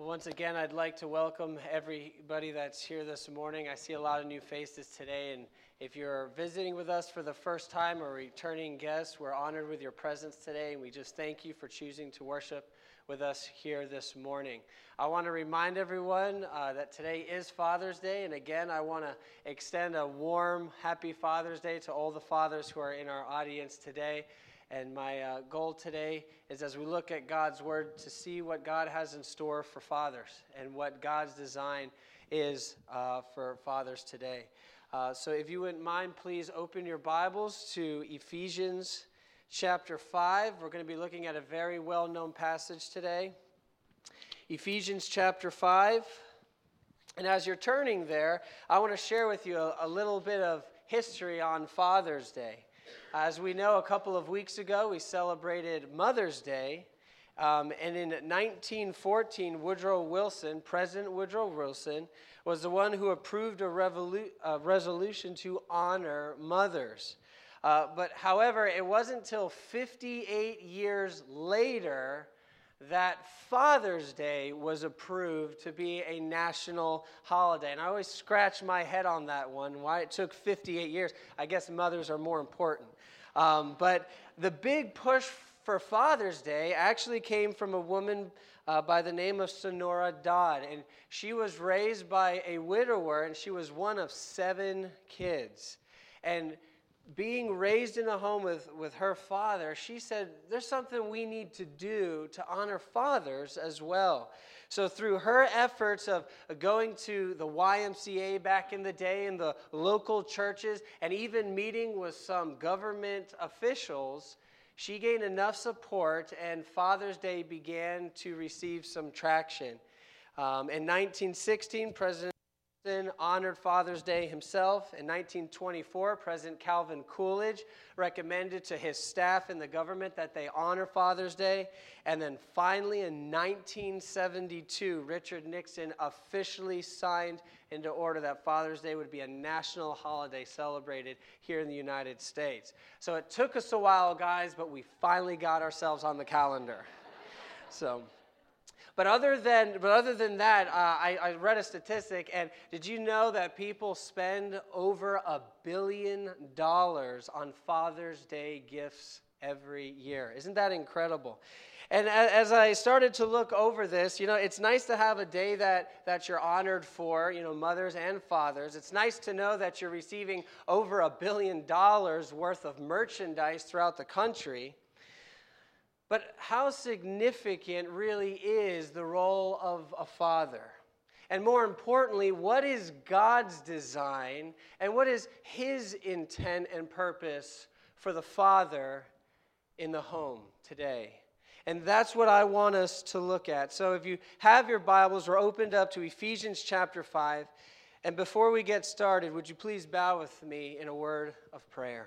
Well, once again, I'd like to welcome everybody that's here this morning. I see a lot of new faces today, and if you're visiting with us for the first time or returning guests, we're honored with your presence today, and we just thank you for choosing to worship with us here this morning. I want to remind everyone that today is Father's Day, and again, I want to extend a warm, happy Father's Day to all the fathers who are in our audience today. And my goal today is, as we look at God's Word, to see what God has in store for fathers and what God's design is for fathers today. So if you wouldn't mind, please open your Bibles to Ephesians chapter 5. We're going to be looking at a very well-known passage today. Ephesians chapter 5. And as you're turning there, I want to share with you a little bit of history on Father's Day. As we know, a couple of weeks ago, we celebrated Mother's Day. And in 1914, President Woodrow Wilson, was the one who approved a resolution to honor mothers. But however, it wasn't until 58 years later that Father's Day was approved to be a national holiday. And I always scratch my head on that one, why it took 58 years. I guess mothers are more important. But the big push for Father's Day actually came from a woman by the name of Sonora Dodd. And she was raised by a widower, and she was one of 7 kids. And being raised in a home with her father, she said, there's something we need to do to honor fathers as well. So through her efforts of going to the YMCA back in the day and the local churches and even meeting with some government officials, she gained enough support and Father's Day began to receive some traction. In 1916, President honored Father's Day himself. In 1924, President Calvin Coolidge recommended to his staff in the government that they honor Father's Day. And then finally in 1972, Richard Nixon officially signed into order that Father's Day would be a national holiday celebrated here in the United States. So it took us a while, guys, but we finally got ourselves on the calendar. But other than that, I read a statistic, and did you know that people spend over $1 billion on Father's Day gifts every year? Isn't that incredible? And as I started to look over this, it's nice to have a day that you're honored for, mothers and fathers. It's nice to know that you're receiving over $1 billion worth of merchandise throughout the country. But how significant really is the role of a father? And more importantly, what is God's design and what is His intent and purpose for the father in the home today? And that's what I want us to look at. So if you have your Bibles, we're opened up to Ephesians chapter 5. And before we get started, would you please bow with me in a word of prayer?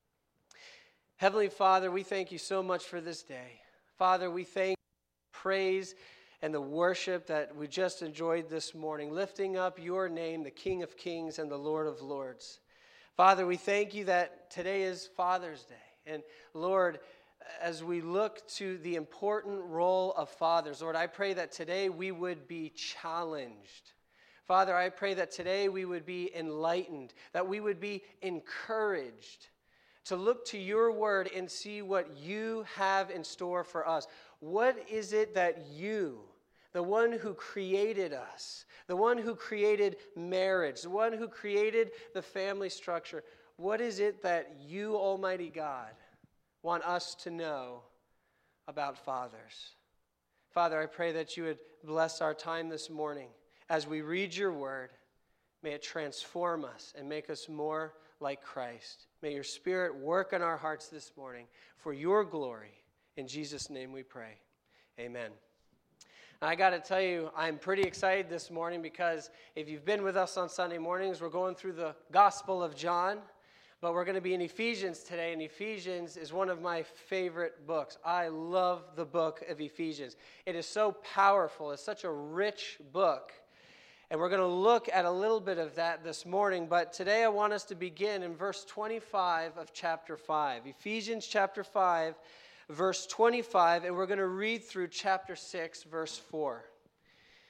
Heavenly Father, we thank you so much for this day. Father, we thank you for the praise and the worship that we just enjoyed this morning, lifting up your name, the King of Kings and the Lord of Lords. Father, we thank you that today is Father's Day. And Lord, as we look to the important role of fathers, Lord, I pray that today we would be challenged. Father, I pray that today we would be enlightened, that we would be encouraged to look to your word and see what you have in store for us. What is it that you, the one who created us, the one who created marriage, the one who created the family structure, what is it that you, Almighty God, want us to know about fathers? Father, I pray that you would bless our time this morning as we read your word. May it transform us and make us more like Christ. May your Spirit work in our hearts this morning for your glory. In Jesus' name we pray. Amen. I got to tell you, I'm pretty excited this morning because if you've been with us on Sunday mornings, we're going through the Gospel of John, but we're going to be in Ephesians today, and Ephesians is one of my favorite books. I love the book of Ephesians. It is so powerful. It's such a rich book. And we're going to look at a little bit of that this morning, but today I want us to begin in verse 25 of chapter 5. Ephesians chapter 5, verse 25, and we're going to read through chapter 6, verse 4.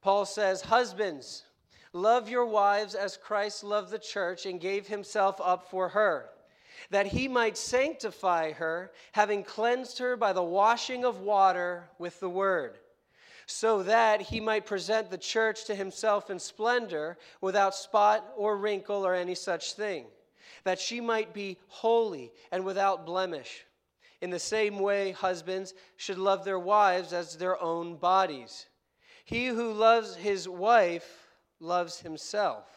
Paul says, "Husbands, love your wives as Christ loved the church and gave himself up for her, that he might sanctify her, having cleansed her by the washing of water with the word, so that he might present the church to himself in splendor, without spot or wrinkle or any such thing, that she might be holy and without blemish. In the same way, husbands should love their wives as their own bodies. He who loves his wife loves himself.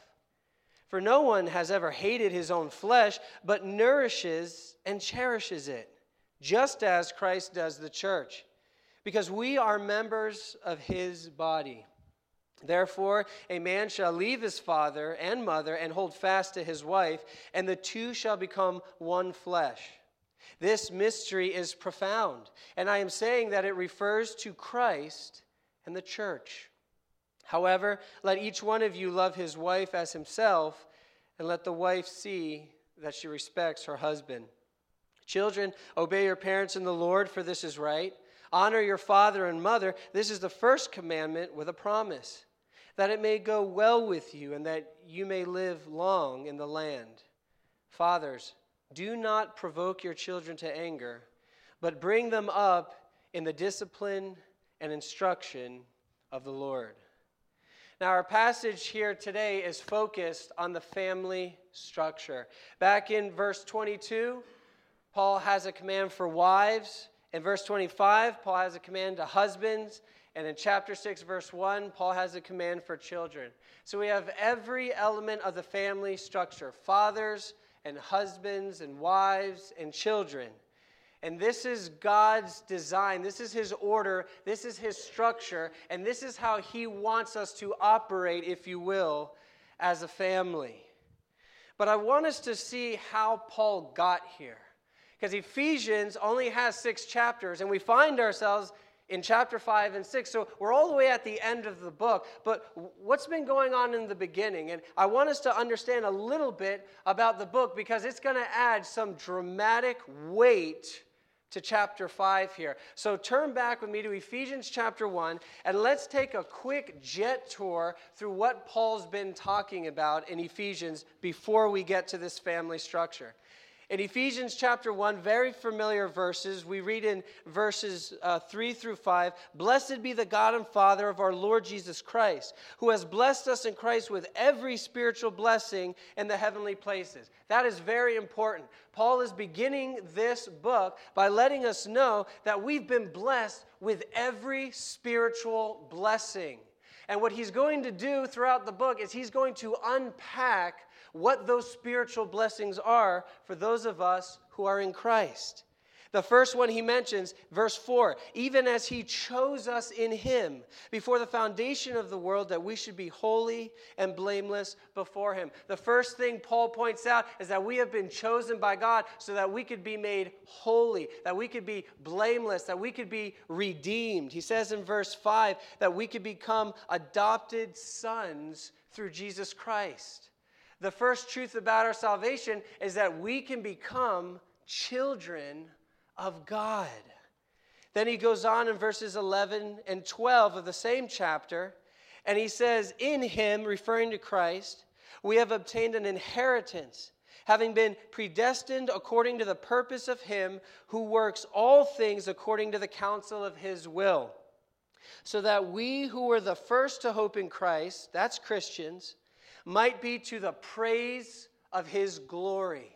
For no one has ever hated his own flesh, but nourishes and cherishes it, just as Christ does the church, because we are members of his body. Therefore, a man shall leave his father and mother and hold fast to his wife, and the two shall become one flesh. This mystery is profound, and I am saying that it refers to Christ and the church. However, let each one of you love his wife as himself, and let the wife see that she respects her husband. Children, obey your parents in the Lord, for this is right. Honor your father and mother. This is the first commandment with a promise, that it may go well with you and that you may live long in the land. Fathers, do not provoke your children to anger, but bring them up in the discipline and instruction of the Lord." Now, our passage here today is focused on the family structure. Back in verse 22, Paul has a command for wives. In verse 25, Paul has a command to husbands. And in chapter 6, verse 1, Paul has a command for children. So we have every element of the family structure: fathers and husbands and wives and children. And this is God's design. This is his order. This is his structure. And this is how he wants us to operate, if you will, as a family. But I want us to see how Paul got here. Because Ephesians only has 6 chapters, and we find ourselves in chapter 5 and 6. So we're all the way at the end of the book. But what's been going on in the beginning? And I want us to understand a little bit about the book, because it's going to add some dramatic weight to chapter 5 here. So turn back with me to Ephesians chapter 1, and let's take a quick jet tour through what Paul's been talking about in Ephesians before we get to this family structure. In Ephesians chapter 1, very familiar verses. We read in verses 3 through 5, "Blessed be the God and Father of our Lord Jesus Christ, who has blessed us in Christ with every spiritual blessing in the heavenly places." That is very important. Paul is beginning this book by letting us know that we've been blessed with every spiritual blessing. And what he's going to do throughout the book is he's going to unpack what those spiritual blessings are for those of us who are in Christ. The first one he mentions, verse 4, "Even as he chose us in him before the foundation of the world, that we should be holy and blameless before him." The first thing Paul points out is that we have been chosen by God so that we could be made holy, that we could be blameless, that we could be redeemed. He says in verse 5 that we could become adopted sons through Jesus Christ. The first truth about our salvation is that we can become children of God. Then he goes on in verses 11 and 12 of the same chapter, and he says, "In him," referring to Christ, "we have obtained an inheritance, having been predestined according to the purpose of him who works all things according to the counsel of his will, so that we who were the first to hope in Christ," that's Christians, "might be to the praise of his glory."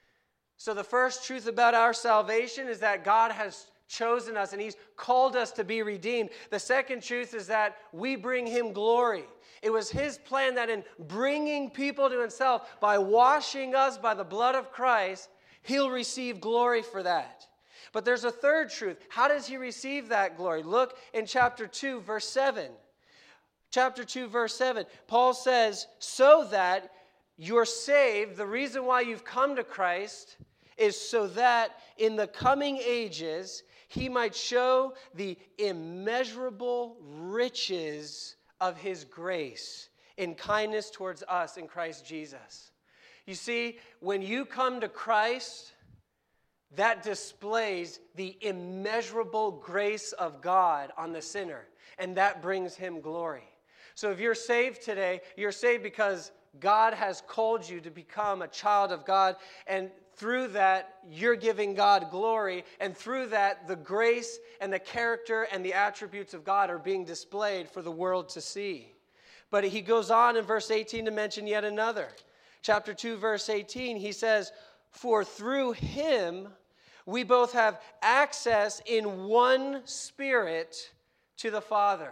So the first truth about our salvation is that God has chosen us and he's called us to be redeemed. The second truth is that we bring him glory. It was his plan that in bringing people to himself, by washing us by the blood of Christ, he'll receive glory for that. But there's a third truth. How does he receive that glory? Look in chapter 2, verse 7. Chapter 2, verse 7, Paul says, "So that you're saved," the reason why you've come to Christ is so that in the coming ages he might show the immeasurable riches of his grace in kindness towards us in Christ Jesus. You see, when you come to Christ, that displays the immeasurable grace of God on the sinner, and that brings him glory. So if you're saved today, you're saved because God has called you to become a child of God, and through that, you're giving God glory, and through that, the grace and the character and the attributes of God are being displayed for the world to see. But he goes on in verse 18 to mention yet another. Chapter 2, verse 18, he says, "For through him we both have access in one Spirit to the Father."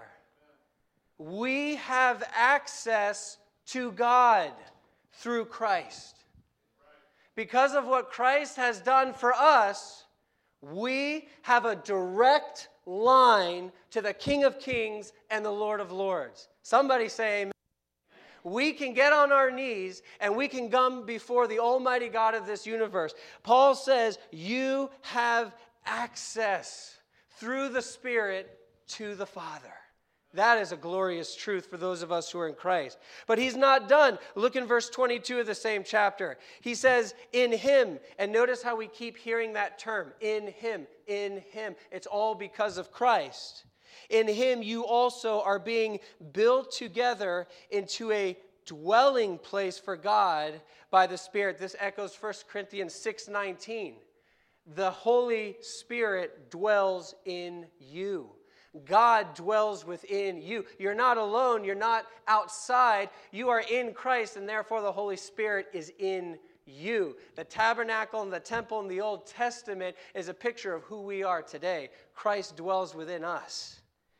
We have access to God through Christ. Because of what Christ has done for us, we have a direct line to the King of Kings and the Lord of Lords. Somebody say amen. We can get on our knees and we can come before the Almighty God of this universe. Paul says you have access through the Spirit to the Father. That is a glorious truth for those of us who are in Christ. But he's not done. Look in verse 22 of the same chapter. He says, in him. And notice how we keep hearing that term. In him. In him. It's all because of Christ. In him you also are being built together into a dwelling place for God by the Spirit. This echoes 1 Corinthians 6:19. The Holy Spirit dwells in you. God dwells within you. You're not alone. You're not outside. You are in Christ, and therefore the Holy Spirit is in you. The tabernacle and the temple in the Old Testament is a picture of who we are today. Christ dwells within us.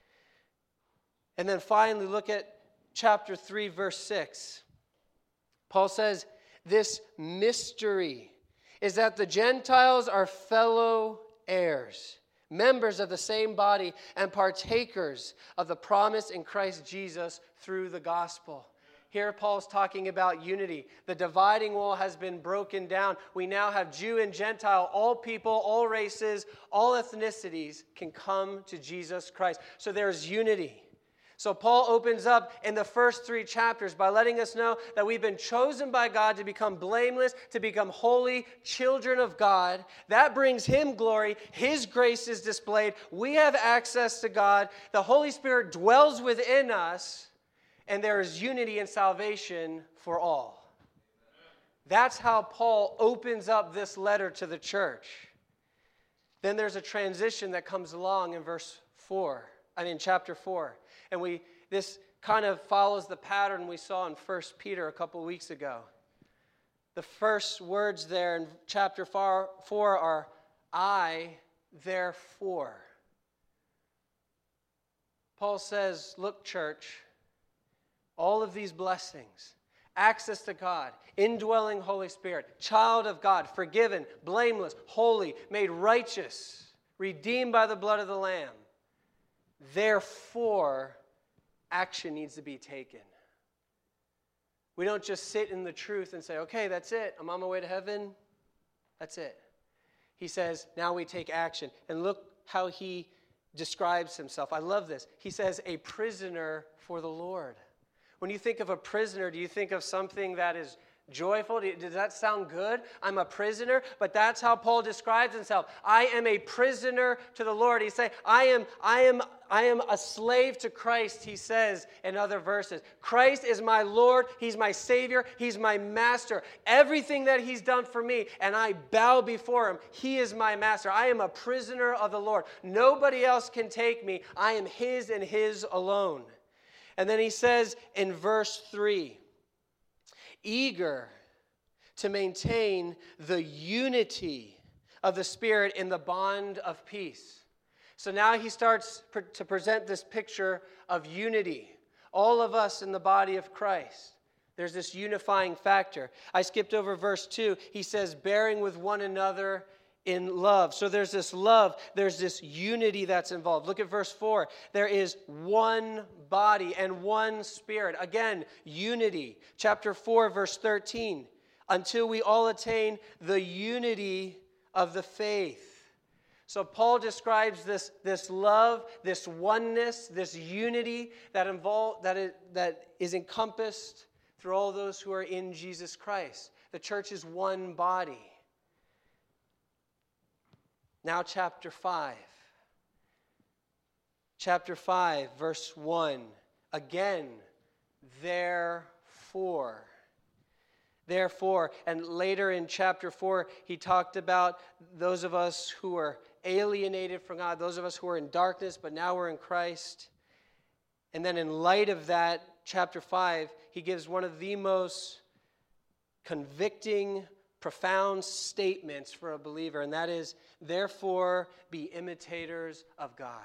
And then finally, look at chapter 3, verse 6. Paul says, this mystery is that the Gentiles are fellow heirs, members of the same body, and partakers of the promise in Christ Jesus through the gospel. Here Paul's talking about unity. The dividing wall has been broken down. We now have Jew and Gentile, all people, all races, all ethnicities can come to Jesus Christ. So there's unity. So Paul opens up in the first 3 chapters by letting us know that we've been chosen by God to become blameless, to become holy children of God. That brings him glory. His grace is displayed. We have access to God. The Holy Spirit dwells within us, and there is unity and salvation for all. That's how Paul opens up this letter to the church. Then there's a transition that comes along in chapter 4. And this kind of follows the pattern we saw in 1 Peter a couple weeks ago. The first words there in chapter 4 are, I, therefore. Paul says, look, church, all of these blessings, access to God, indwelling Holy Spirit, child of God, forgiven, blameless, holy, made righteous, redeemed by the blood of the Lamb. Therefore, action needs to be taken. We don't just sit in the truth and say, okay, that's it. I'm on my way to heaven. That's it. He says, now we take action. And look how he describes himself. I love this. He says, a prisoner for the Lord. When you think of a prisoner, do you think of something that is joyful? Does that sound good? I'm a prisoner, but that's how Paul describes himself. I am a prisoner to the Lord. He's saying, I am a slave to Christ, he says in other verses. Christ is my Lord. He's my Savior. He's my master. Everything that he's done for me, and I bow before him. He is my master. I am a prisoner of the Lord. Nobody else can take me. I am his and his alone. And then he says in verse 3, eager to maintain the unity of the Spirit in the bond of peace. So now he starts to present this picture of unity. All of us in the body of Christ. There's this unifying factor. I skipped over verse 2. He says, bearing with one another in love. So there's this love, there's this unity that's involved. Look at verse 4. There is one body and one Spirit. Again, unity. Chapter 4, verse 13. Until we all attain the unity of the faith. So Paul describes this love, this oneness, this unity that is encompassed through all those who are in Jesus Christ. The church is one body. Now chapter 5. Chapter 5, verse 1. Again, therefore. Therefore, and later in chapter 4, he talked about those of us who are alienated from God, those of us who are in darkness, but now we're in Christ. And then in light of that, chapter 5, he gives one of the most convicting, profound statements for a believer, and that is, therefore, be imitators of God.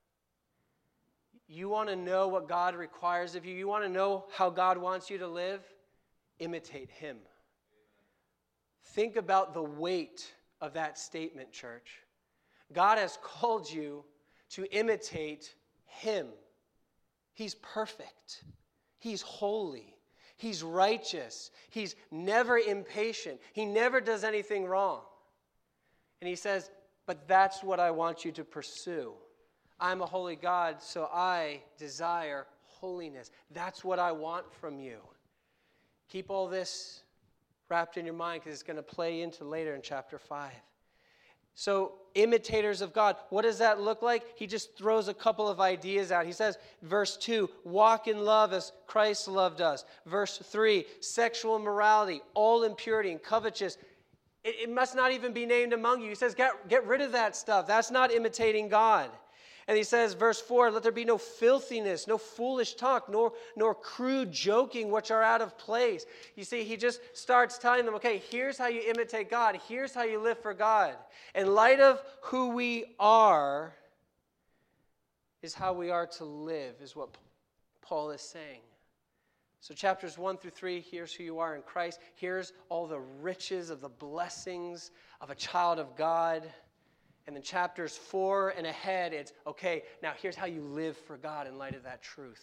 You want to know what God requires of you? You want to know how God wants you to live? Imitate him. Think about the weight of that statement, church. God has called you to imitate him. He's perfect. He's holy. He's righteous. He's never impatient. He never does anything wrong. And he says, but that's what I want you to pursue. I'm a holy God, so I desire holiness. That's what I want from you. Keep all this wrapped in your mind because it's going to play into later in chapter 5. So, imitators of God, what does that look like? He just throws a couple of ideas out. He says, verse 2, walk in love as Christ loved us. Verse 3, sexual immorality, all impurity and covetousness. It must not even be named among you. He says, get rid of that stuff. That's not imitating God. And he says, verse 4, let there be no filthiness, no foolish talk, nor crude joking, which are out of place. You see, he just starts telling them, okay, here's how you imitate God. Here's how you live for God. In light of who we are, is how we are to live, is what Paul is saying. So chapters 1 through 3, here's who you are in Christ. Here's all the riches of the blessings of a child of God. And then chapters 4 and ahead, it's, okay, now here's how you live for God in light of that truth.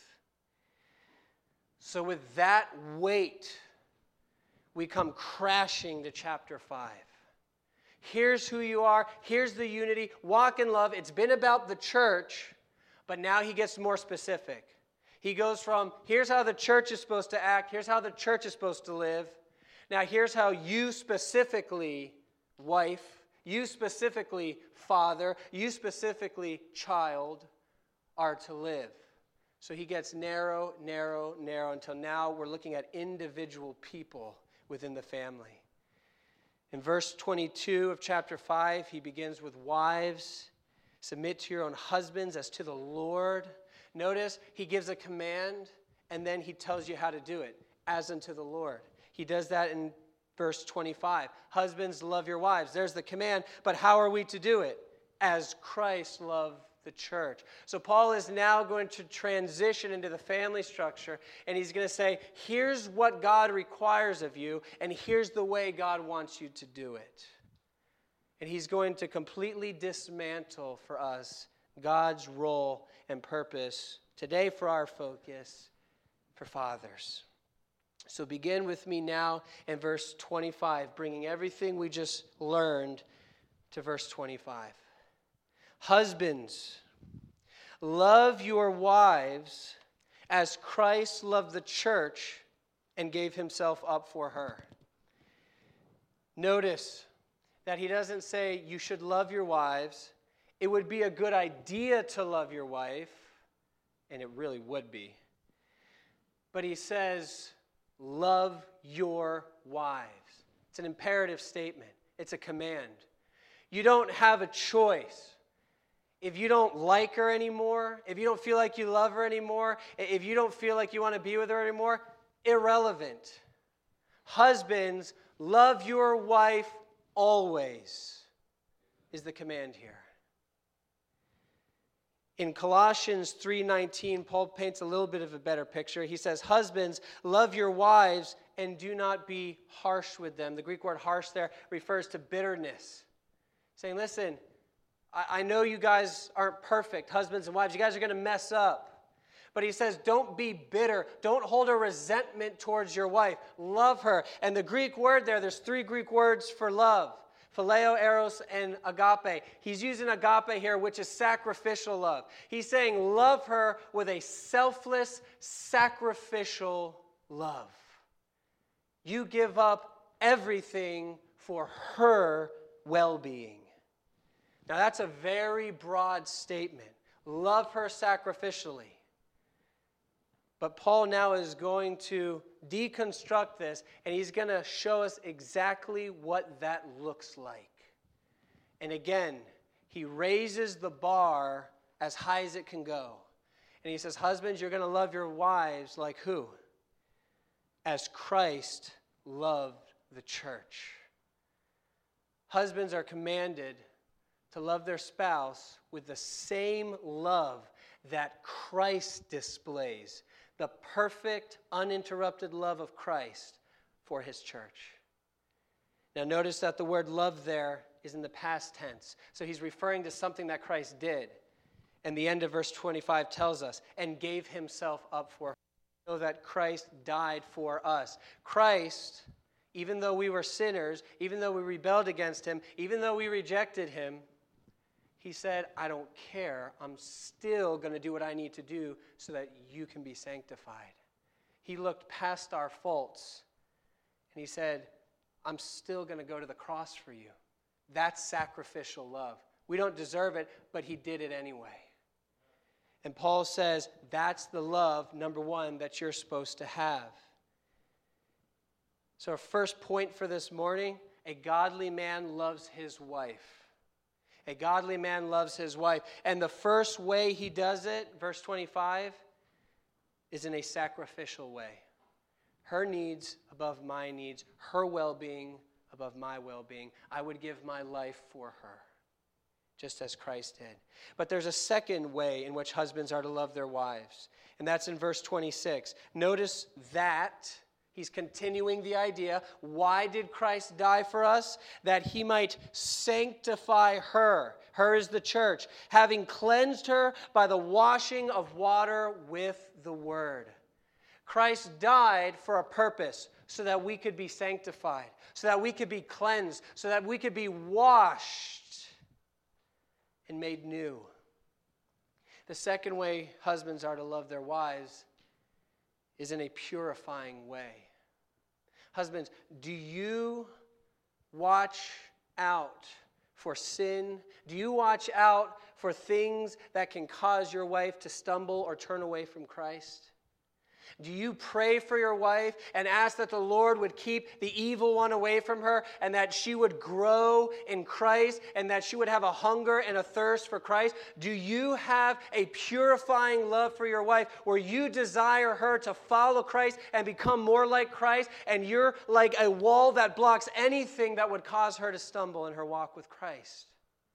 So with that weight, we come crashing to chapter 5. Here's who you are. Here's the unity. Walk in love. It's been about the church, but now he gets more specific. He goes from, here's how the church is supposed to act. Here's how the church is supposed to live. Now here's how you specifically, wife, you specifically, father, you specifically, child, are to live. So he gets narrow, narrow, narrow, until now we're looking at individual people within the family. In verse 22 of chapter 5, he begins with wives. Submit to your own husbands as to the Lord. Notice he gives a command, and then he tells you how to do it, as unto the Lord. He does that in verse 25. Husbands, love your wives. There's the command, but how are we to do it? As Christ loved the church. So Paul is now going to transition into the family structure, and he's going to say, here's what God requires of you, and here's the way God wants you to do it. And he's going to completely dismantle for us God's role and purpose today for our focus for fathers. So begin with me now in verse 25, bringing everything we just learned to verse 25. Husbands, love your wives as Christ loved the church and gave himself up for her. Notice that he doesn't say you should love your wives. It would be a good idea to love your wife, and it really would be. But he says, love your wives. It's an imperative statement. It's a command. You don't have a choice. If you don't like her anymore, if you don't feel like you love her anymore, if you don't feel like you want to be with her anymore, irrelevant. Husbands, love your wife always, is the command here. In Colossians 3:19, Paul paints a little bit of a better picture. He says, husbands, love your wives and do not be harsh with them. The Greek word harsh there refers to bitterness. Saying, listen, I know you guys aren't perfect, husbands and wives. You guys are going to mess up. But he says, don't be bitter. Don't hold a resentment towards your wife. Love her. And the Greek word there's 3 Greek words for love. Phileo, eros, and agape. He's using agape here, which is sacrificial love. He's saying love her with a selfless, sacrificial love. You give up everything for her well-being. Now that's a very broad statement. Love her sacrificially. But Paul now is going to deconstruct this, and he's going to show us exactly what that looks like. And again, he raises the bar as high as it can go. And he says, husbands, you're going to love your wives like who? As Christ loved the church. Husbands are commanded to love their spouse with the same love that Christ displays, the perfect, uninterrupted love of Christ for his church. Now notice that the word love there is in the past tense. So he's referring to something that Christ did. And the end of verse 25 tells us, and gave himself up for us, so that Christ died for us. Christ, even though we were sinners, even though we rebelled against him, even though we rejected him, he said, I don't care. I'm still going to do what I need to do so that you can be sanctified. He looked past our faults and he said, I'm still going to go to the cross for you. That's sacrificial love. We don't deserve it, but he did it anyway. And Paul says that's the love, number one, that you're supposed to have. So our first point for this morning, a godly man loves his wife. A godly man loves his wife. And the first way he does it, verse 25, is in a sacrificial way. Her needs above my needs, her well-being above my well-being. I would give my life for her, just as Christ did. But there's a second way in which husbands are to love their wives, and that's in verse 26. Notice that he's continuing the idea. Why did Christ die for us? That he might sanctify her. Her is the church, having cleansed her by the washing of water with the word. Christ died for a purpose, so that we could be sanctified, so that we could be cleansed, so that we could be washed and made new. The second way husbands are to love their wives is in a purifying way. Husbands, do you watch out for sin? Do you watch out for things that can cause your wife to stumble or turn away from Christ? Do you pray for your wife and ask that the Lord would keep the evil one away from her and that she would grow in Christ and that she would have a hunger and a thirst for Christ? Do you have a purifying love for your wife where you desire her to follow Christ and become more like Christ, and you're like a wall that blocks anything that would cause her to stumble in her walk with Christ?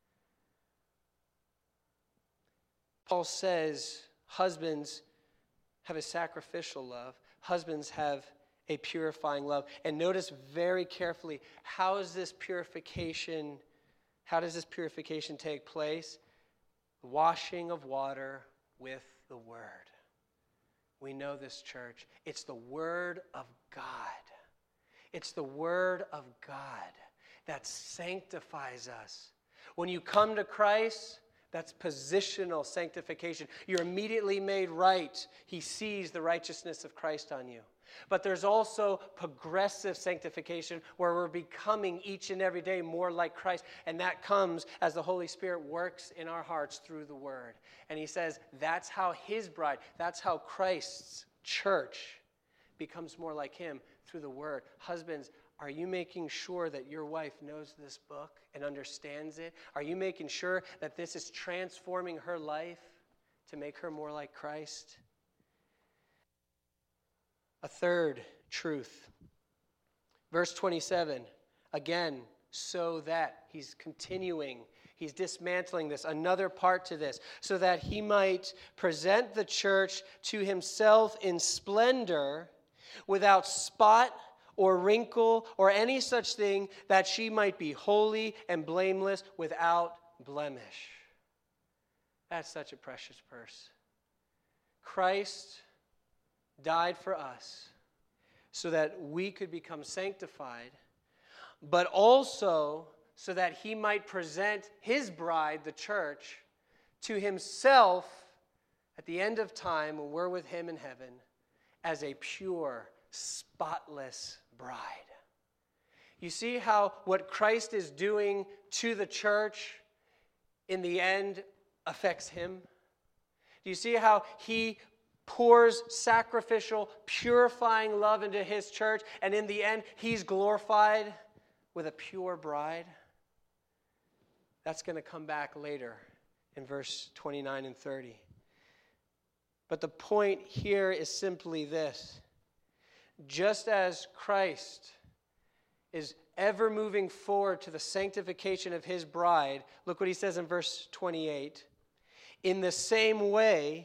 Paul says, husbands have a sacrificial love. Husbands have a purifying love. And notice very carefully, how does this purification take place? Washing of water with the word. We know this, church. It's the word of God. It's the word of God that sanctifies us. When you come to Christ, that's positional sanctification. You're immediately made right. He sees the righteousness of Christ on you. But there's also progressive sanctification where we're becoming each and every day more like Christ. And that comes as the Holy Spirit works in our hearts through the Word. And he says that's how his bride, that's how Christ's church becomes more like him, through the Word. Husbands, are you making sure that your wife knows this book and understands it? Are you making sure that this is transforming her life to make her more like Christ? A third truth. Verse 27, again, so that. He's continuing. He's dismantling this, another part to this, so that he might present the church to himself in splendor, without spot or wrinkle or any such thing, that she might be holy and blameless, without blemish. That's such a precious verse. Christ died for us so that we could become sanctified, but also so that he might present his bride, the church, to himself at the end of time when we're with him in heaven as a pure, spotless bride. You see how what Christ is doing to the church in the end affects him? Do you see how he pours sacrificial, purifying love into his church, and in the end, he's glorified with a pure bride. That's going to come back later in verse 29 and 30. But the point here is simply this. Just as Christ is ever moving forward to the sanctification of his bride, look what he says in verse 28. In the same way,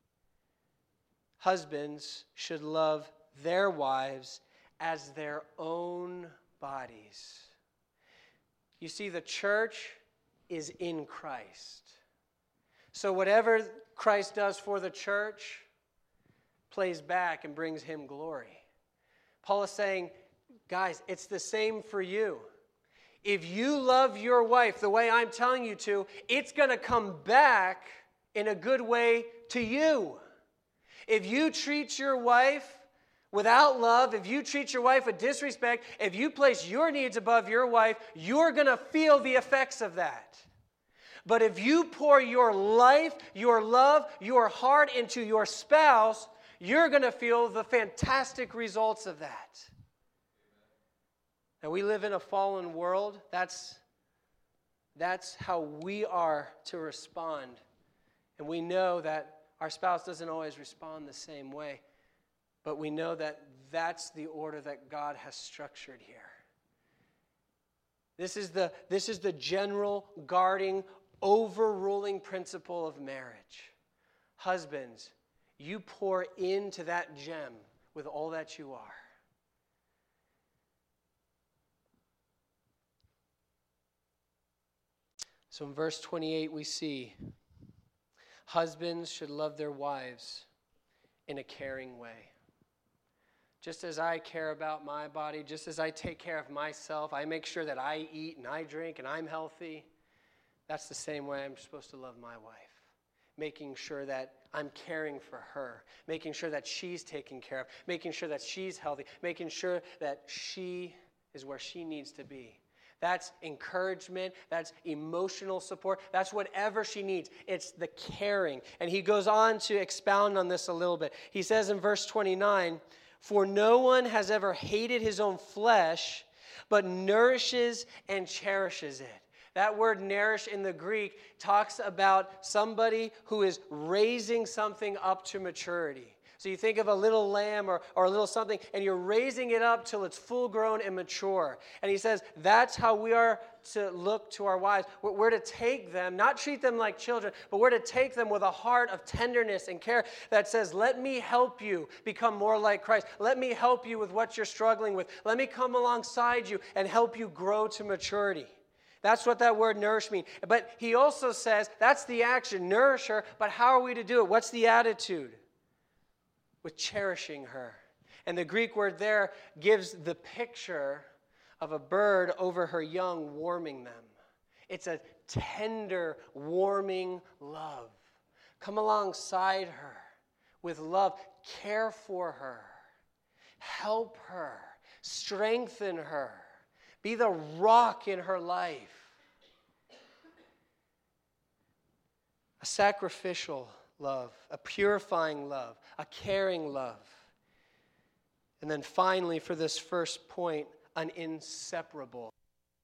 husbands should love their wives as their own bodies. You see, the church is in Christ. So whatever Christ does for the church plays back and brings him glory. Paul is saying, guys, it's the same for you. If you love your wife the way I'm telling you to, it's going to come back in a good way to you. If you treat your wife without love, if you treat your wife with disrespect, if you place your needs above your wife, you're going to feel the effects of that. But if you pour your life, your love, your heart into your spouse, you're going to feel the fantastic results of that. Now, we live in a fallen world. That's how we are to respond. And we know that our spouse doesn't always respond the same way. But we know that that's the order that God has structured here. This is the general guarding, overruling principle of marriage. Husbands, you pour into that gem with all that you are. So in verse 28 we see husbands should love their wives in a caring way. Just as I care about my body, just as I take care of myself, I make sure that I eat and I drink and I'm healthy. That's the same way I'm supposed to love my wife. Making sure that I'm caring for her. Making sure that she's taken care of. Making sure that she's healthy. Making sure that she is where she needs to be. That's encouragement. That's emotional support. That's whatever she needs. It's the caring. And he goes on to expound on this a little bit. He says in verse 29, "For no one has ever hated his own flesh, but nourishes and cherishes it." That word nourish in the Greek talks about somebody who is raising something up to maturity. So you think of a little lamb or a little something, and you're raising it up till it's full grown and mature. And he says that's how we are to look to our wives. We're to take them, not treat them like children, but we're to take them with a heart of tenderness and care that says, let me help you become more like Christ. Let me help you with what you're struggling with. Let me come alongside you and help you grow to maturity. That's what that word nourish means. But he also says that's the action, nourish her, but how are we to do it? What's the attitude? With cherishing her. And the Greek word there gives the picture of a bird over her young warming them. It's a tender, warming love. Come alongside her with love. Care for her. Help her. Strengthen her. Be the rock in her life. A sacrificial love, a purifying love, a caring love. And then finally, for this first point, an inseparable.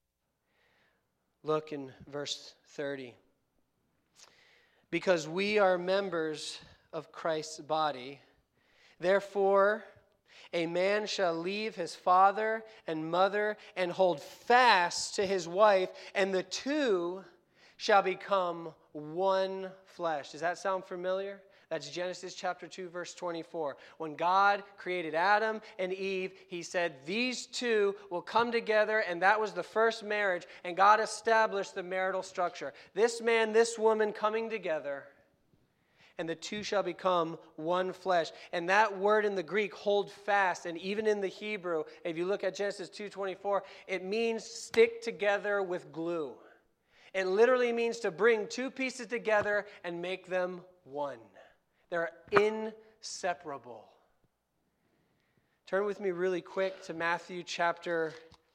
Look in verse 30. Because we are members of Christ's body, therefore a man shall leave his father and mother and hold fast to his wife, and the two shall become one flesh. Does that sound familiar? That's Genesis chapter 2, verse 24. When God created Adam and Eve, he said these two will come together, and that was the first marriage, and God established the marital structure. This man, this woman coming together, and the two shall become one flesh. And that word in the Greek, hold fast, and even in the Hebrew, if you look at Genesis 2:24, it means stick together with glue. It literally means to bring two pieces together and make them one. They're inseparable. Turn with me really quick to Matthew chapter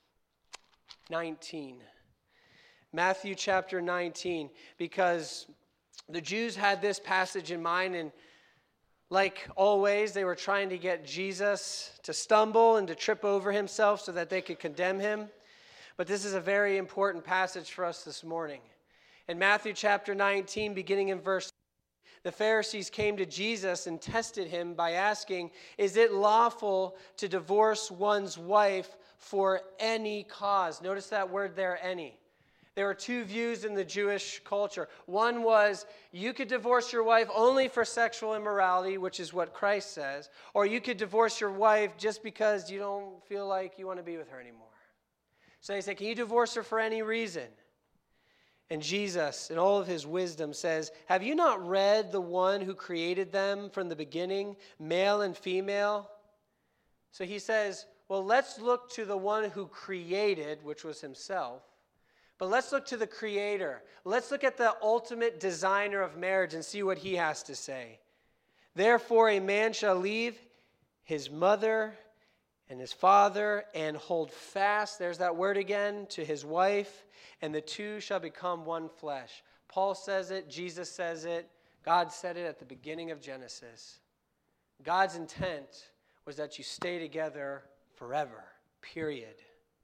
19. Matthew chapter 19, because the Jews had this passage in mind, and Like always, they were trying to get Jesus to stumble and to trip over himself so that they could condemn him. But this is a very important passage for us this morning. In Matthew chapter 19, beginning in verse 3, the Pharisees came to Jesus and tested him by asking, "Is it lawful to divorce one's wife for any cause?" Notice that word there, any. There were two views in the Jewish culture. One was you could divorce your wife only for sexual immorality, which is what Christ says, or you could divorce your wife just because you don't feel like you want to be with her anymore. So they say, can you divorce her for any reason? And Jesus, in all of his wisdom, says, have you not read the one who created them from the beginning, male and female? So he says, well, let's look to the one who created, which was himself. But let's look to the Creator. Let's look at the ultimate designer of marriage and see what he has to say. Therefore, a man shall leave his mother and his father and hold fast, there's that word again, to his wife, and the two shall become one flesh. Paul says it, Jesus says it, God said it at the beginning of Genesis. God's intent was that you stay together forever, period.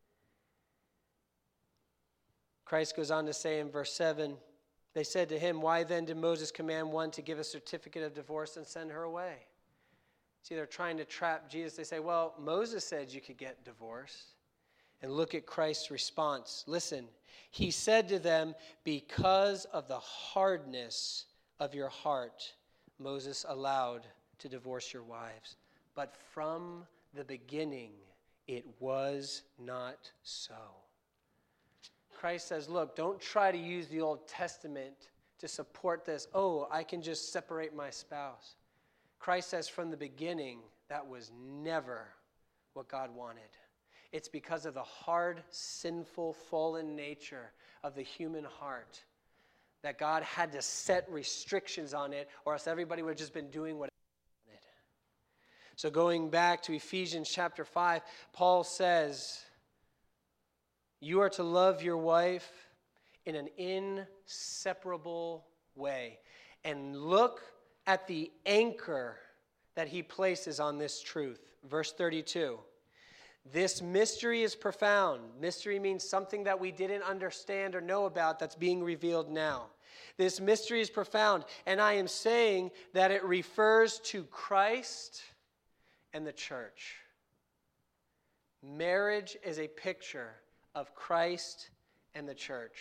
Christ goes on to say in verse 7, they said to him, why then did Moses command one to give a certificate of divorce and send her away? See, they're trying to trap Jesus. They say, well, Moses said you could get divorced. And look at Christ's response. Listen, he said to them, because of the hardness of your heart, Moses allowed to divorce your wives. But from the beginning, it was not so. Christ says, look, don't try to use the Old Testament to support this. Oh, I can just separate my spouse. Christ says from the beginning, that was never what God wanted. It's because of the hard, sinful, fallen nature of the human heart that God had to set restrictions on it, or else everybody would have just been doing what they wanted. So going back to Ephesians chapter 5, Paul says, you are to love your wife in an inseparable way. And look at the anchor that he places on this truth. Verse 32. This mystery is profound. Mystery means something that we didn't understand or know about that's being revealed now. This mystery is profound, and I am saying that it refers to Christ and the church. Marriage is a picture of Christ and the church.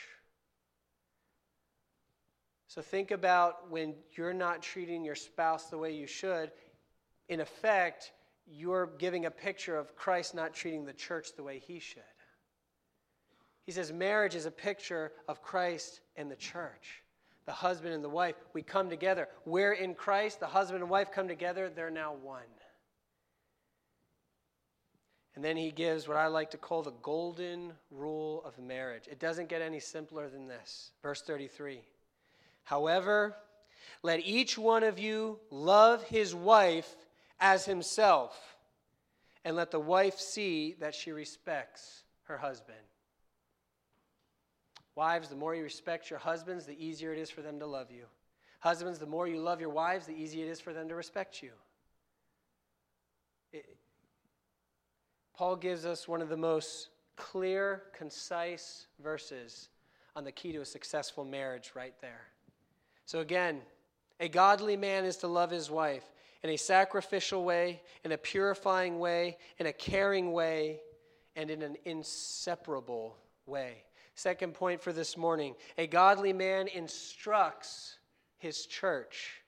So think about when you're not treating your spouse the way you should. In effect, you're giving a picture of Christ not treating the church the way he should. He says marriage is a picture of Christ and the church. The husband and the wife, we come together. We're in Christ. The husband and wife come together. They're now one. And then he gives what I like to call the golden rule of marriage. It doesn't get any simpler than this. Verse 33. However, let each one of you love his wife as himself, and let the wife see that she respects her husband. Wives, the more you respect your husbands, the easier it is for them to love you. Husbands, the more you love your wives, the easier it is for them to respect you. Paul gives us one of the most clear, concise verses on the key to a successful marriage right there. So again, a godly man is to love his wife in a sacrificial way, in a purifying way, in a caring way, and in an inseparable way. Second point for this morning, a godly man instructs his church.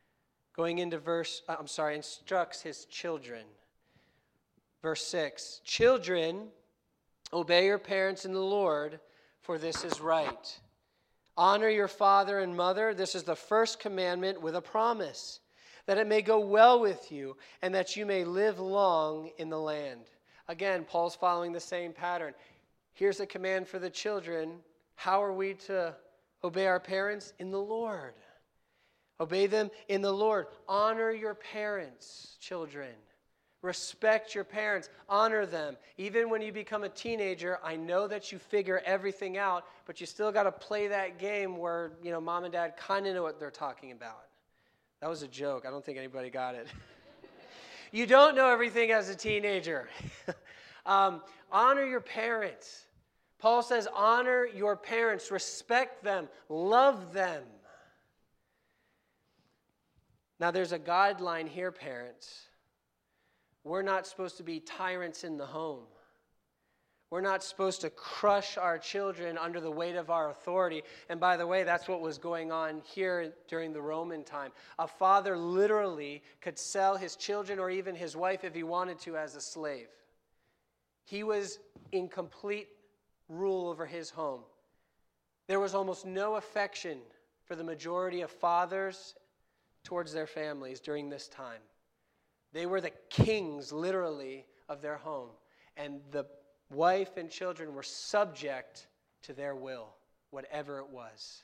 Instructs his children. Verse 6, children, obey your parents in the Lord, for this is right. Honor your father and mother. This is the first commandment with a promise, that it may go well with you and that you may live long in the land. Again, Paul's following the same pattern. Here's a command for the children. How are we to obey our parents? In the Lord. Obey them in the Lord. Honor your parents, children. Respect your parents. Honor them. Even when you become a teenager, I know that you figure everything out, but you still got to play that game where, mom and dad kind of know what they're talking about. That was a joke. I don't think anybody got it. You don't know everything as a teenager. Honor your parents. Paul says, honor your parents, respect them, love them. Now, there's a guideline here, parents. We're not supposed to be tyrants in the home. We're not supposed to crush our children under the weight of our authority. And by the way, that's what was going on here during the Roman time. A father literally could sell his children or even his wife if he wanted to as a slave. He was in complete rule over his home. There was almost no affection for the majority of fathers towards their families during this time. They were the kings, literally, of their home. And the wife and children were subject to their will, whatever it was.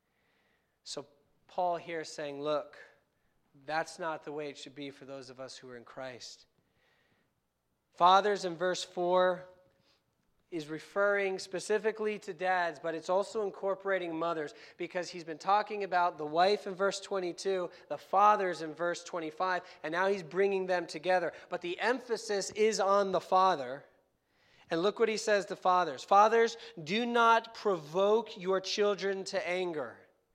So Paul here is saying, look, that's not the way it should be for those of us who are in Christ. Fathers in verse 4 is referring specifically to dads, but it's also incorporating mothers, because he's been talking about the wife in verse 22, the fathers in verse 25, and now he's bringing them together. But the emphasis is on the father. And look what he says to fathers. Fathers, do not provoke your children to anger,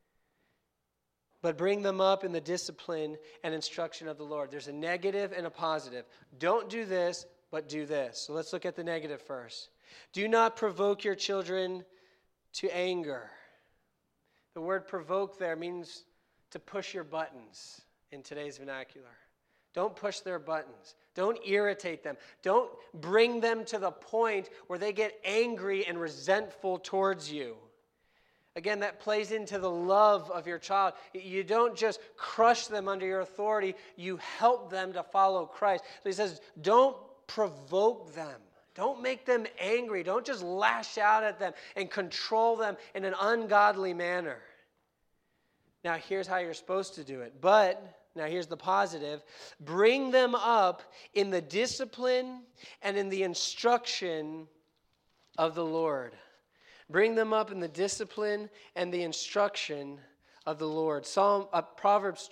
but bring them up in the discipline and instruction of the Lord. There's a negative and a positive. Don't do this, but do this. So let's look at the negative first. Do not provoke your children to anger. The word provoke there means to push your buttons in today's vernacular. Don't push their buttons. Don't irritate them. Don't bring them to the point where they get angry and resentful towards you. Again, that plays into the love of your child. You don't just crush them under your authority. You help them to follow Christ. So he says, don't provoke them. Don't make them angry. Don't just lash out at them and control them in an ungodly manner. Now, here's how you're supposed to do it. But, now here's the positive. Bring them up in the discipline and in the instruction of the Lord. Bring them up in the discipline and the instruction of the Lord. Proverbs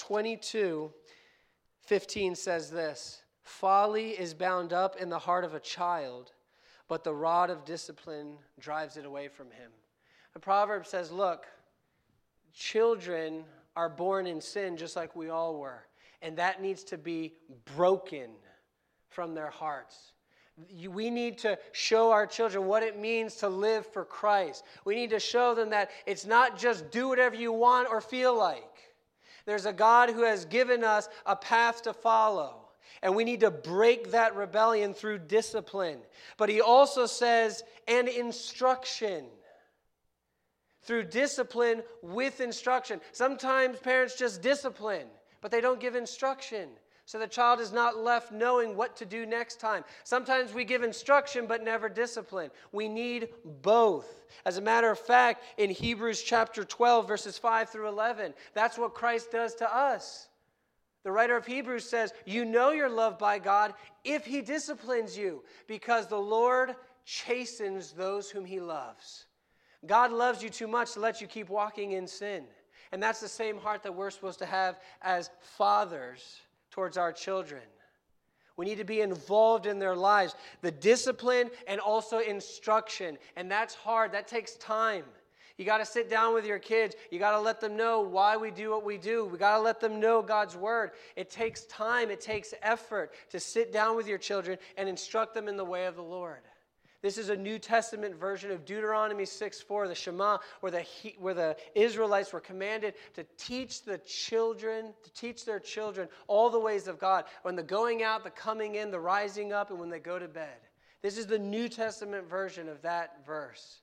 22:15 says this. Folly is bound up in the heart of a child, but the rod of discipline drives it away from him. The proverb says, look, children are born in sin just like we all were, and that needs to be broken from their hearts. We need to show our children what it means to live for Christ. We need to show them that it's not just do whatever you want or feel like. There's a God who has given us a path to follow. And we need to break that rebellion through discipline. But he also says, and instruction. Through discipline with instruction. Sometimes parents just discipline, but they don't give instruction. So the child is not left knowing what to do next time. Sometimes we give instruction, but never discipline. We need both. As a matter of fact, in Hebrews chapter 12, verses 5 through 11, that's what Christ does to us. The writer of Hebrews says, you know you're loved by God if he disciplines you, because the Lord chastens those whom he loves. God loves you too much to let you keep walking in sin. And that's the same heart that we're supposed to have as fathers towards our children. We need to be involved in their lives. The discipline and also instruction. And that's hard. That takes time. You got to sit down with your kids. You got to let them know why we do what we do. We got to let them know God's word. It takes time. It takes effort to sit down with your children and instruct them in the way of the Lord. This is a New Testament version of Deuteronomy 6:4, the Shema, where the Israelites were commanded to teach their children all the ways of God. When the going out, the coming in, the rising up, and when they go to bed. This is the New Testament version of that verse.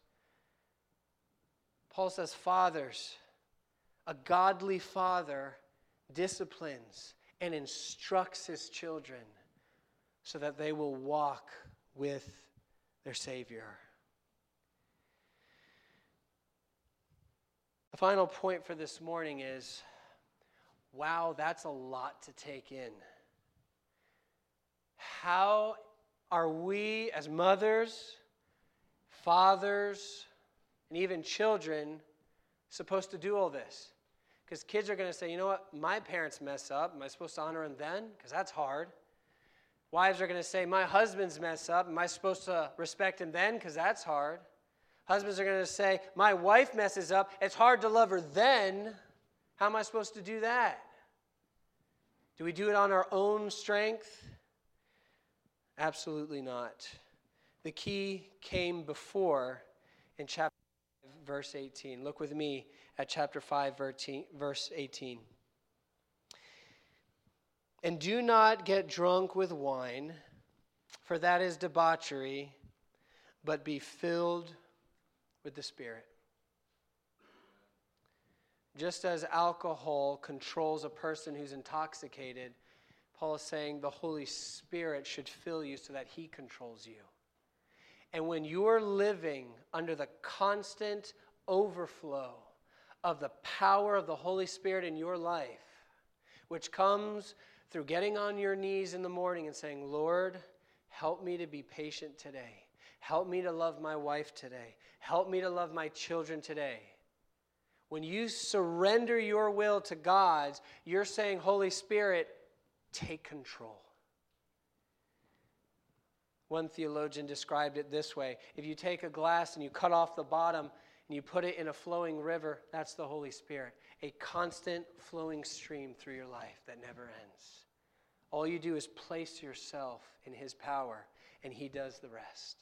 Paul says, fathers, a godly father disciplines and instructs his children so that they will walk with their Savior. The final point for this morning is, wow, that's a lot to take in. How are we as mothers, fathers, and even children supposed to do all this? Because kids are going to say, you know what, my parents mess up. Am I supposed to honor them then? Because that's hard. Wives are going to say, my husband's mess up. Am I supposed to respect him then? Because that's hard. Husbands are going to say, my wife messes up. It's hard to love her then. How am I supposed to do that? Do we do it on our own strength? Absolutely not. The key came before in chapter 5, verse 18. Look with me at chapter 5, verse 18. And do not get drunk with wine, for that is debauchery, but be filled with the Spirit. Just as alcohol controls a person who's intoxicated, Paul is saying the Holy Spirit should fill you so that he controls you. And when you're living under the constant overflow of the power of the Holy Spirit in your life, which comes through getting on your knees in the morning and saying, Lord, help me to be patient today. Help me to love my wife today. Help me to love my children today. When you surrender your will to God's, you're saying, Holy Spirit, take control. One theologian described it this way. If you take a glass and you cut off the bottom and you put it in a flowing river, that's the Holy Spirit. A constant flowing stream through your life that never ends. All you do is place yourself in his power, and he does the rest.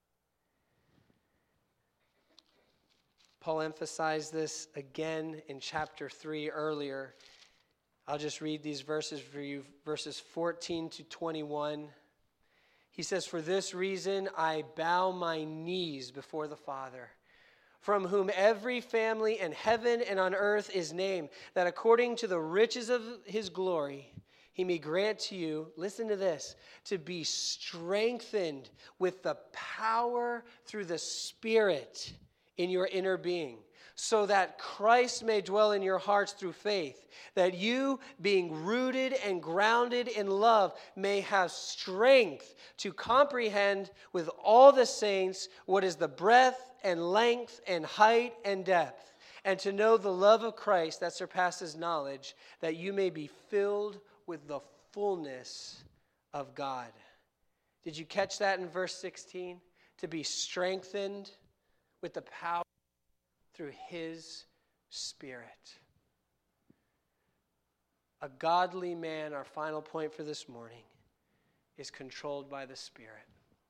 Paul emphasized this again in chapter 3 earlier. I'll just read these verses for you, verses 14 to 21. He says, for this reason I bow my knees before the Father, from whom every family in heaven and on earth is named, that according to the riches of his glory, he may grant to you, listen to this, to be strengthened with the power through the Spirit in your inner being, so that Christ may dwell in your hearts through faith, that you, being rooted and grounded in love, may have strength to comprehend with all the saints what is the breadth and length and height and depth, and to know the love of Christ that surpasses knowledge, that you may be filled with the fullness of God. Did you catch that in verse 16? To be strengthened with the power through his Spirit. A godly man, our final point for this morning, is controlled by the Spirit.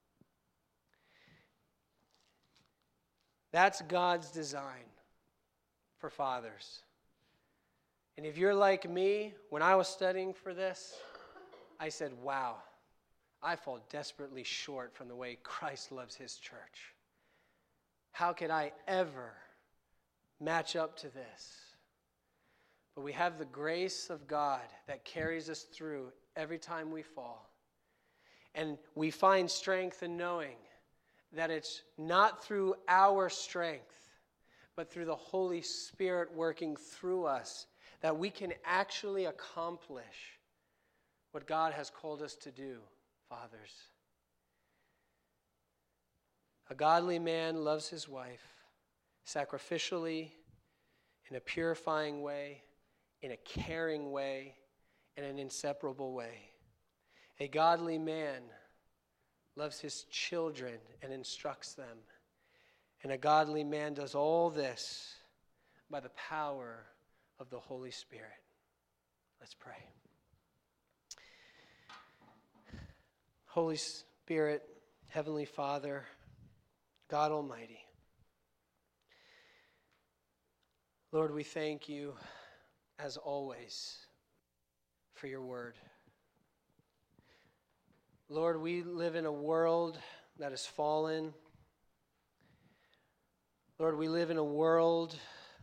That's God's design for fathers. And if you're like me, when I was studying for this, I said, wow, I fall desperately short from the way Christ loves his church. How could I ever match up to this? But we have the grace of God that carries us through every time we fall. And we find strength in knowing that it's not through our strength, but through the Holy Spirit working through us that we can actually accomplish what God has called us to do, fathers. A godly man loves his wife sacrificially, in a purifying way, in a caring way, in an inseparable way. A godly man loves his children and instructs them. And a godly man does all this by the power of the Holy Spirit. Let's pray. Holy Spirit, Heavenly Father, God Almighty, Lord, we thank you, as always, for your word. Lord, we live in a world that is fallen. Lord, we live in a world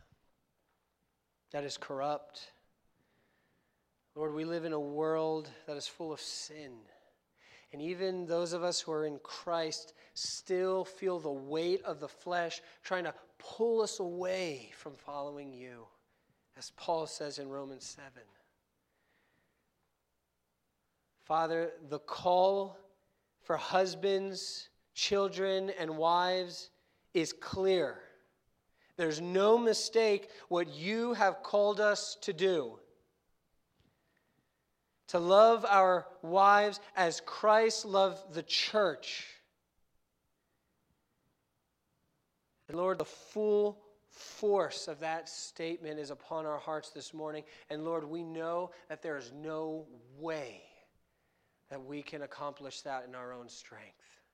that is corrupt. Lord, we live in a world that is full of sin. And even those of us who are in Christ still feel the weight of the flesh trying to pull us away from following you, as Paul says in Romans 7. Father, the call for husbands, children, and wives is clear. There's no mistake what you have called us to do. To love our wives as Christ loved the church. And Lord, the full force of that statement is upon our hearts this morning. And Lord, we know that there is no way that we can accomplish that in our own strength.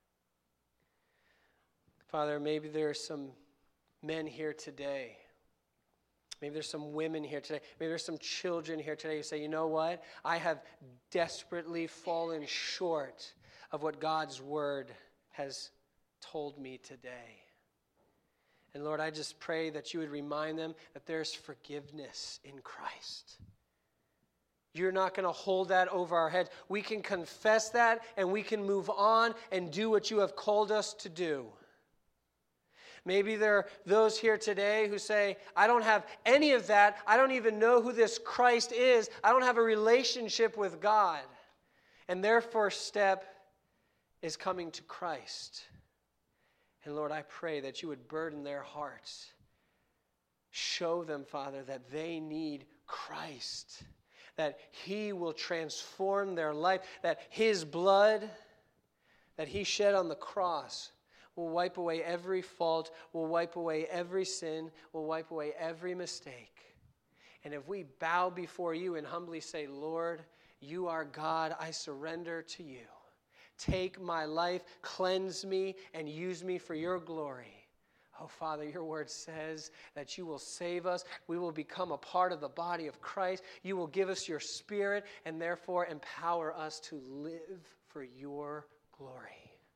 Father, maybe there are some men here today. Maybe there's some women here today. Maybe there's some children here today who say, you know what? I have desperately fallen short of what God's word has told me today. And Lord, I just pray that you would remind them that there's forgiveness in Christ. You're not going to hold that over our heads. We can confess that and we can move on and do what you have called us to do. Maybe there are those here today who say, I don't have any of that. I don't even know who this Christ is. I don't have a relationship with God. And their first step is coming to Christ. And Lord, I pray that you would burden their hearts. Show them, Father, that they need Christ. That he will transform their life. That his blood that he shed on the cross will wipe away every fault, will wipe away every sin, will wipe away every mistake. And if we bow before you and humbly say, Lord, you are God, I surrender to you. Take my life, cleanse me, and use me for your glory. Oh, Father, your word says that you will save us. We will become a part of the body of Christ. You will give us your Spirit and therefore empower us to live for your glory.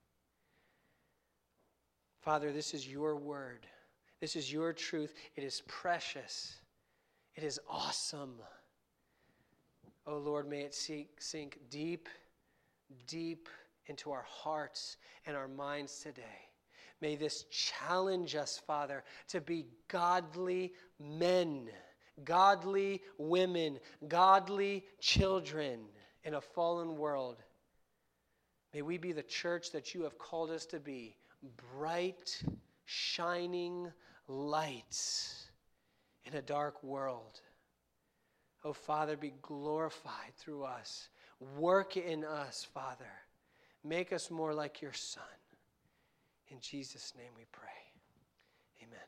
Father, this is your word. This is your truth. It is precious. It is awesome. Oh, Lord, may it sink deep, deep into our hearts and our minds today. May this challenge us, Father, to be godly men, godly women, godly children in a fallen world. May we be the church that you have called us to be. Bright, shining lights in a dark world. Oh, Father, be glorified through us. Work in us, Father. Make us more like your Son. In Jesus' name we pray. Amen.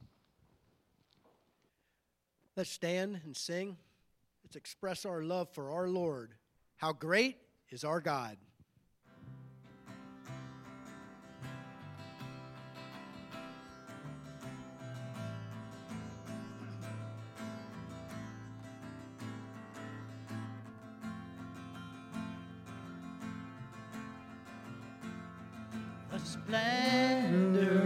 Let's stand and sing. Let's express our love for our Lord. How great is our God. The splendor